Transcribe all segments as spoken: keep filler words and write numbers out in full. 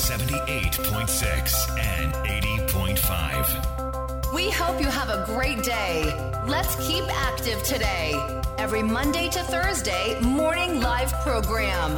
seventy-eight point six and eighty point five. We hope you have a great day. Let's keep active today. Every Monday to Thursday morning live program.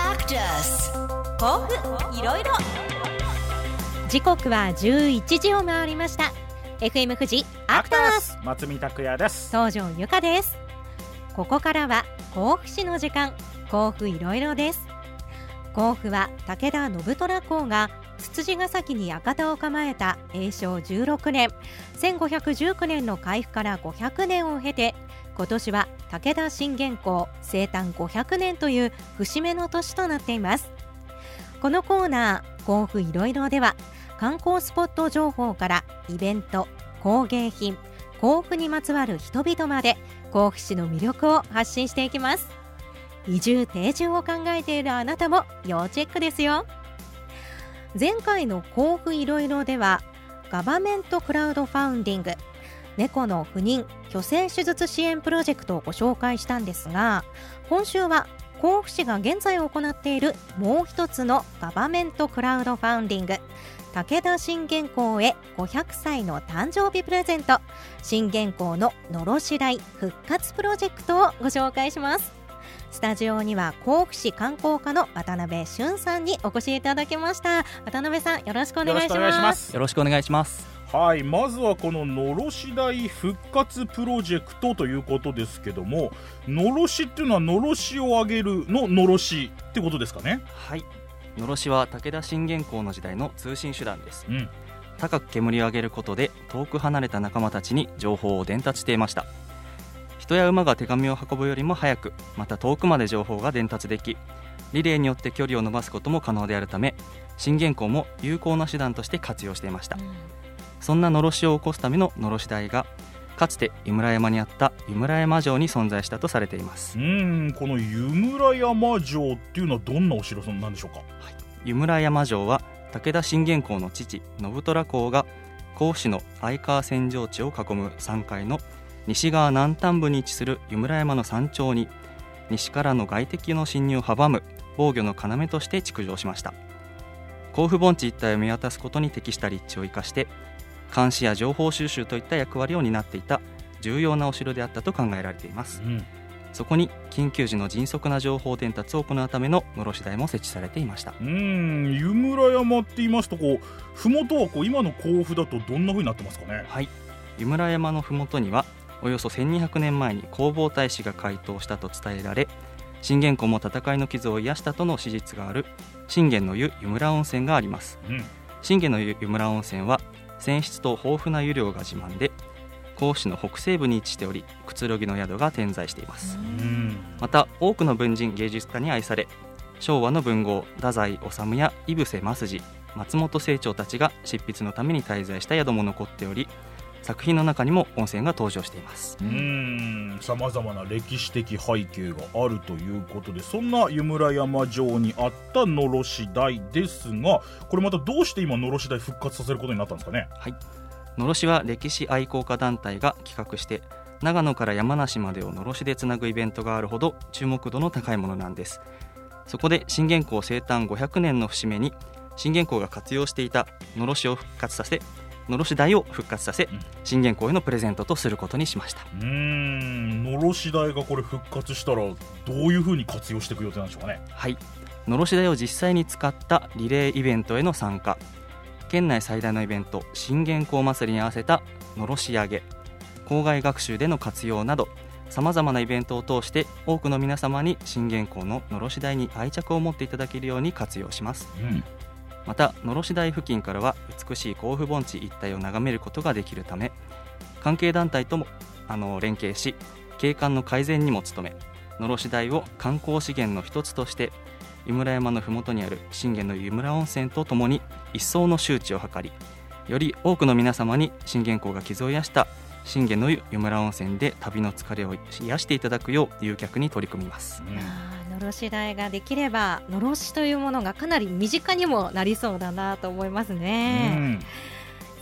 Actus 甲府いろいろ。時刻はじゅういちじを回りました。 エフエム 富士アクタース松見拓也です。 東條ゆかです。ここからは甲府市の時間、甲府いろいろです。甲府は武田信虎公がつつじヶ崎に館を構えた永正じゅうろくねん、せんごひゃくじゅうきゅうねんの開府からごひゃくねんを経て、今年は武田信玄公生誕ごひゃくねんという節目の年となっています。このコーナー甲府いろいろでは、観光スポット情報からイベント、工芸品、甲府にまつわる人々まで甲府市の魅力を発信していきます。移住定住を考えているあなたも要チェックですよ。前回の甲府いろいろではガバメントクラウドファウンディング、猫の不妊・去勢手術支援プロジェクトをご紹介したんですが、今週は甲府市が現在行っているもう一つのガバメントクラウドファウンディング、武田信玄公へごひゃくさいの誕生日プレゼント、信玄公ののろし台復活プロジェクトをご紹介します。スタジオには甲府市観光課の渡辺俊さんにお越しいただきました。渡辺さん、よろしくお願いします。 よろしくお願いします。 はい、まずはこののろし台復活プロジェクトということですけども、のろしっていうのはのろしをあげるののろしってことですかね。 はい、のろしは武田信玄公の時代の通信手段です、 うん、 高く煙を上げることで遠く離れた仲間たちに情報を伝達していました。人や馬が手紙を運ぶよりも早く、また遠くまで情報が伝達でき、リレーによって距離を伸ばすことも可能であるため、信玄公も有効な手段として活用していました、うん、そんなのろしを起こすためののろし台がかつて湯村山にあった湯村山城に存在したとされています。 うーん、この湯村山城っていうのはどんなお城なんでしょうか。はい、 湯村山城は武田信玄公の父信虎公が甲府市の相川扇状地を囲むさんがいの西側南端部に位置する湯村山の山頂に、西からの外敵の侵入を阻む防御の要として築城しました。甲府盆地一帯を見渡すことに適した立地を生かして、監視や情報収集といった役割を担っていた重要なお城であったと考えられています、うん、そこに緊急時の迅速な情報伝達を行うためののろし台も設置されていました。 うーん、湯村山って言いますと、こう麓はこう今の甲府だとどんな風になってますかね。 はい、湯村山の麓にはおよそせんにひゃくねんまえに弘法大師が開湯したと伝えられ、信玄公も戦いの傷を癒したとの史実がある信玄の湯湯村温泉があります、うん、信玄の湯湯村温泉は泉質と豊富な湯量が自慢で、甲府市の北西部に位置しており、くつろぎの宿が点在しています。うん、また多くの文人芸術家に愛され、昭和の文豪太宰治や井伏正次、松本清張たちが執筆のために滞在した宿も残っており、作品の中にも温泉が登場しています。 うーん、様々な歴史的背景があるということで、そんな湯村山城にあったのろし台ですが、これまたどうして今のろし台復活させることになったんですかね。 はい、のろしは歴史愛好家団体が企画して、長野から山梨までをのろしでつなぐイベントがあるほど注目度の高いものなんです。そこで信玄公生誕ごひゃくねんの節目に、信玄公が活用していたのろしを復活させ、のろし台を復活させ、信玄公へのプレゼントとすることにしました。 うーん、のろし台がこれ復活したらどういう風に活用していく予定なんでしょうかね。 はい、のろし台を実際に使ったリレーイベントへの参加、県内最大のイベント信玄公祭りに合わせたのろし上げ、校外学習での活用など、さまざまなイベントを通して多くの皆様に信玄公ののろし台に愛着を持っていただけるように活用します、うん、またのろし台付近からは美しい甲府盆地一帯を眺めることができるため、関係団体ともあの連携し、景観の改善にも努め、のろし台を観光資源の一つとして湯村山のふもとにある信玄の湯村温泉とともに一層の周知を図り、より多くの皆様に信玄公が傷を癒した信玄の湯湯村温泉で旅の疲れを癒していただくよう誘客に取り組みます、うん、 あのろし台ができればのろしというものがかなり身近にもなりそうだなと思いますね、うん、さて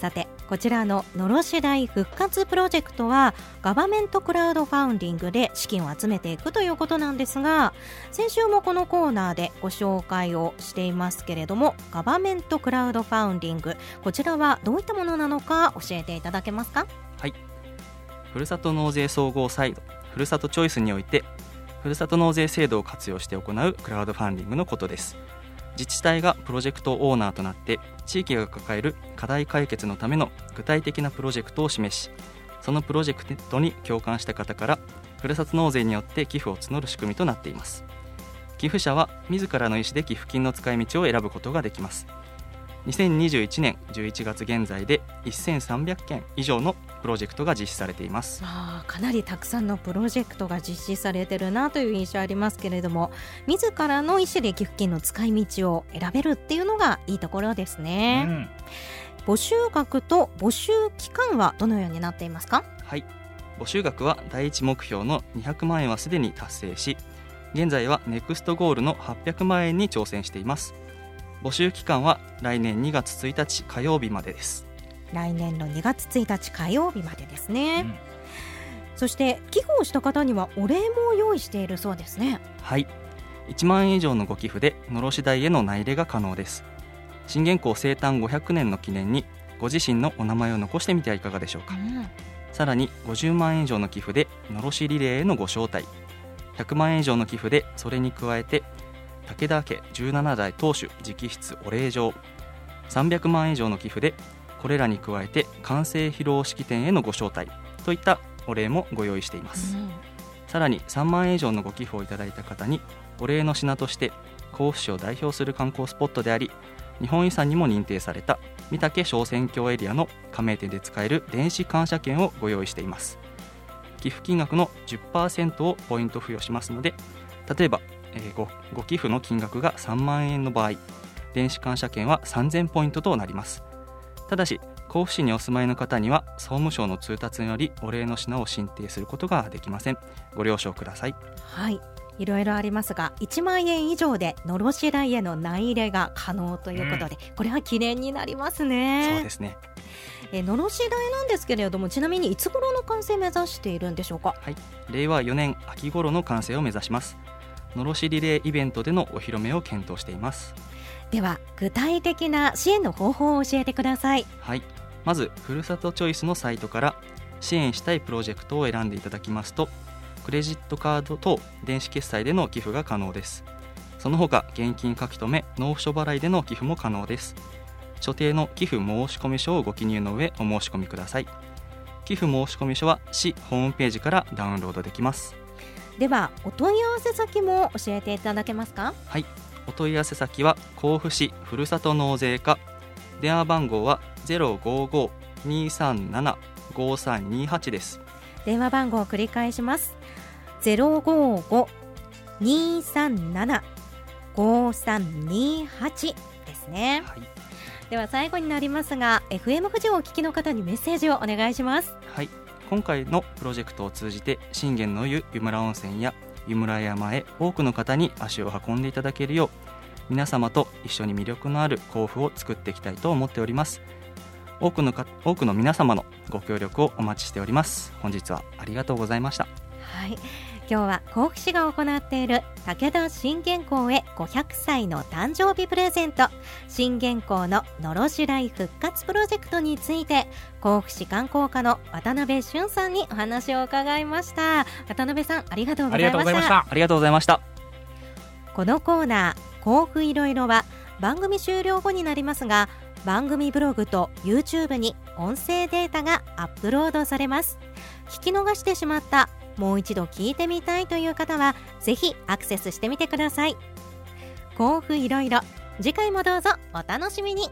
こちらののろし台復活プロジェクトはガバメントクラウドファウンディングで資金を集めていくということなんですが、先週もこのコーナーでご紹介をしていますけれども、ガバメントクラウドファウンディング、こちらはどういったものなのか教えていただけますか？ はい、ふるさと納税総合サイトふるさとチョイスにおいてふるさと納税制度を活用して行うクラウドファンディングのことです。自治体がプロジェクトオーナーとなって地域が抱える課題解決のための具体的なプロジェクトを示し、そのプロジェクトに共感した方からふるさと納税によって寄付を募る仕組みとなっています。寄付者は自らの意思で寄付金の使い道を選ぶことができます。にせんにじゅういちねんじゅういちがつ現在でせんさんびゃっけん以上のプロジェクトが実施されています。 あかなりたくさんのプロジェクトが実施されてるなという印象ありますけれども、自らの意思で寄付金の使い道を選べるっていうのがいいところですね、うん、募集額と募集期間はどのようになっていますか？ はい、募集額は第一目標のにひゃくまんえんはすでに達成し、現在はネクストゴールのはっぴゃくまんえんに挑戦しています。募集期間は来年にがつついたち火曜日までです。 来年のにがつついたち火曜日までですね、うん、そして寄付をした方にはお礼も用意しているそうですね。 はい、いちまんえん以上のご寄付でのろし台への名入れが可能です。信玄公生誕ごひゃくねんの記念にご自身のお名前を残してみてはいかがでしょうか、うん、さらにごじゅうまんえん以上の寄付でのろしリレーへのご招待、ひゃくまんえん以上の寄付でそれに加えて武田家じゅうななだい当主直筆お礼状、さんびゃくまんえん以上の寄付でこれらに加えて完成披露式典へのご招待といったお礼もご用意しています、うん、さらにさんまんえん以上のご寄付をいただいた方にお礼の品として甲府市を代表する観光スポットであり日本遺産にも認定された御嶽小宣教エリアの加盟店で使える電子感謝券をご用意しています。寄付金額の じゅっパーセント をポイント付与しますので、例えばえー、ご, ご寄付の金額がさんまんえんの場合、電子感謝券はさんぜんポイントとなります。ただし甲府市にお住まいの方には総務省の通達によりお礼の品を申請することができません。ご了承ください。 はい、いろいろありますがいちまんえん以上でのろし台への名入れが可能ということで、うん、これは記念になりますね。 そうですね。 えのろし台なんですけれども、ちなみにいつ頃の完成目指しているんでしょうか？ はい、れいわよねん秋頃の完成を目指します。のろしリレーイベントでのお披露目を検討しています。 では具体的な支援の方法を教えてください。 はい、まずふるさとチョイスのサイトから支援したいプロジェクトを選んでいただきますと、クレジットカード等電子決済での寄付が可能です。その他現金書き留め納付書払いでの寄付も可能です。所定の寄付申込書をご記入の上お申し込みください。寄付申込書は市ホームページからダウンロードできます。 ではお問い合わせ先も教えていただけますか？ はい、お問い合わせ先は甲府市ふるさと納税課、電話番号は ゼロごご にさんなな ごさんにはち です。 電話番号を繰り返します。 ゼロごご にさんなな ごさんにはち ですね、はい、では最後になりますが エフエム 富士をお聞きの方にメッセージをお願いします。 はい、今回のプロジェクトを通じて信玄の湯湯村温泉や湯村山へ多くの方に足を運んでいただけるよう皆様と一緒に魅力のある甲府を作っていきたいと思っております。多くのか多くの皆様のご協力をお待ちしております。本日はありがとうございました。 はい、今日は甲府市が行っている武田信玄公へごひゃくさいの誕生日プレゼント信玄公ののろし台復活プロジェクトについて甲府市観光課の渡辺俊さんにお話を伺いました。渡辺さんありがとうございました。 ありがとうございました。 このコーナー甲府いろいろは番組終了後になりますが番組ブログと YouTube に音声データがアップロードされます。聞き逃してしまったもう一度聞いてみたいという方はぜひアクセスしてみてください。甲府いろいろ、次回もどうぞお楽しみに。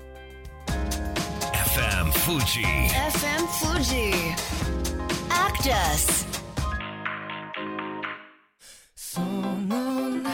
エフエム Fuji エフエム Fuji Actus